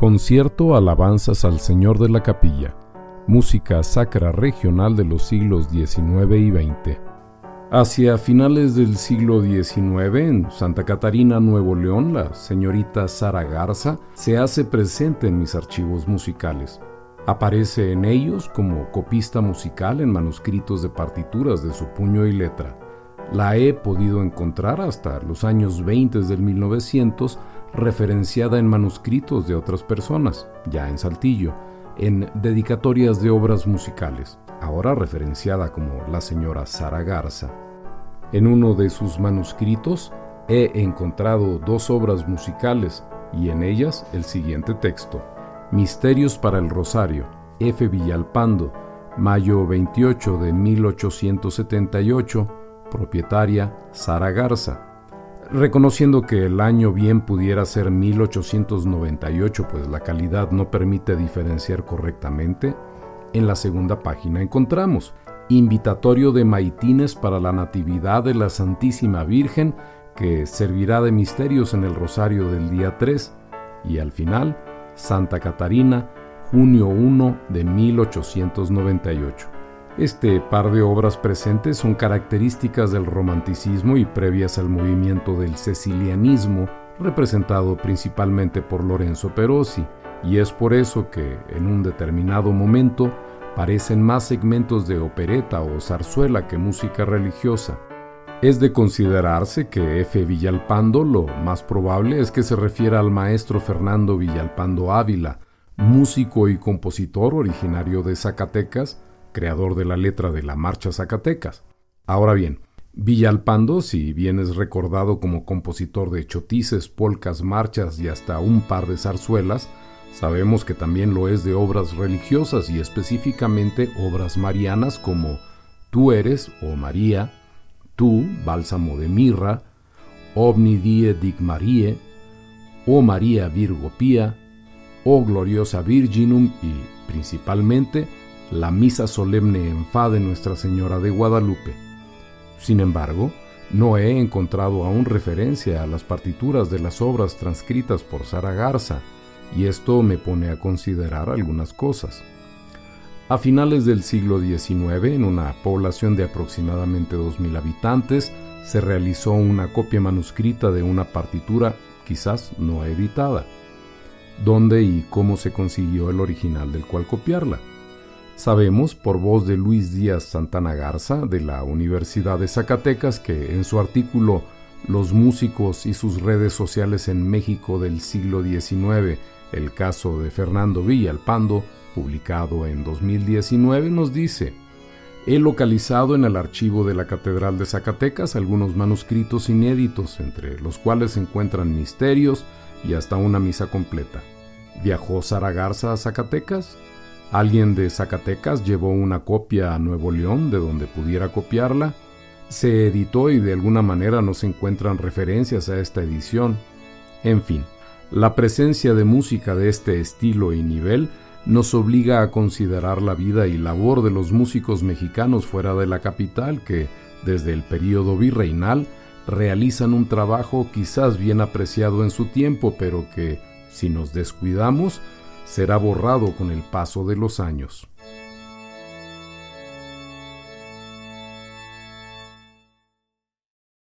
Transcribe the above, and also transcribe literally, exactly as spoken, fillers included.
Concierto Alabanzas al Señor de la Capilla, música sacra regional de los siglos diecinueve y veinte. Hacia finales del siglo diecinueve, en Santa Catarina, Nuevo León, la señorita Sara Garza se hace presente en mis archivos musicales. Aparece en ellos como copista musical en manuscritos de partituras de su puño y letra. La he podido encontrar hasta los años veinte del mil novecientos, referenciada en manuscritos de otras personas, ya en Saltillo, en dedicatorias de obras musicales, ahora referenciada como la señora Sara Garza. En uno de sus manuscritos he encontrado dos obras musicales y en ellas el siguiente texto: Misterios para el Rosario, F. Villalpando, mayo veintiocho de mil ochocientos setenta y ocho, propietaria Sara Garza. Reconociendo que el año bien pudiera ser mil ochocientos noventa y ocho, pues la calidad no permite diferenciar correctamente, en la segunda página encontramos invitatorio de maitines para la Natividad de la Santísima Virgen, que servirá de misterios en el Rosario del día tres, y al final, Santa Catarina, junio primero de mil ochocientos noventa y ocho. Este par de obras presentes son características del romanticismo y previas al movimiento del cecilianismo, representado principalmente por Lorenzo Perosi, y es por eso que, en un determinado momento, parecen más segmentos de opereta o zarzuela que música religiosa. Es de considerarse que F. Villalpando lo más probable es que se refiera al maestro Fernando Villalpando Ávila, músico y compositor originario de Zacatecas, creador de la letra de la Marcha Zacatecas. Ahora bien, Villalpando, si bien es recordado como compositor de chotices, polcas, marchas y hasta un par de zarzuelas, sabemos que también lo es de obras religiosas y específicamente obras marianas como Tú eres, o María, Tú, Bálsamo de Mirra, Omni Die Dic Mariae, O María Virgo Pía, O Gloriosa Virginum y, principalmente, la Misa Solemne en Fa de Nuestra Señora de Guadalupe. Sin embargo, no he encontrado aún referencia a las partituras de las obras transcritas por Sara Garza, y esto me pone a considerar algunas cosas. A finales del siglo diecinueve, en una población de aproximadamente dos mil habitantes, se realizó una copia manuscrita de una partitura, quizás no editada. ¿Dónde y cómo se consiguió el original del cual copiarla? Sabemos, por voz de Luis Díaz Santana Garza, de la Universidad de Zacatecas, que en su artículo Los músicos y sus redes sociales en México del siglo diecinueve, el caso de Fernando Villalpando, publicado en dos mil diecinueve, nos dice: he localizado en el archivo de la Catedral de Zacatecas algunos manuscritos inéditos, entre los cuales se encuentran misterios y hasta una misa completa. ¿Viajó Sara Garza a Zacatecas? ¿Alguien de Zacatecas llevó una copia a Nuevo León de donde pudiera copiarla? Se editó y de alguna manera no se encuentran referencias a esta edición. En fin, la presencia de música de este estilo y nivel nos obliga a considerar la vida y labor de los músicos mexicanos fuera de la capital que, desde el período virreinal, realizan un trabajo quizás bien apreciado en su tiempo, pero que, si nos descuidamos, será borrado con el paso de los años.